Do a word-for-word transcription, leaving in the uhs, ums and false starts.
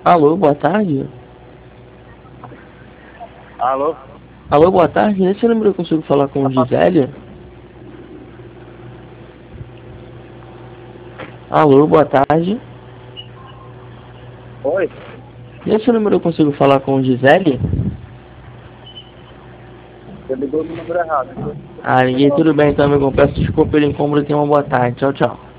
Alô, boa tarde. Alô? Alô, boa tarde. Nesse número eu consigo falar com Gisele? Alô, boa tarde. Oi? Nesse número eu consigo falar com Gisele? Você ligou no número errado. Ah, ninguém, tudo bem então, amigo. Peço desculpa pelo incômodo e tenha uma boa tarde. Tchau, tchau.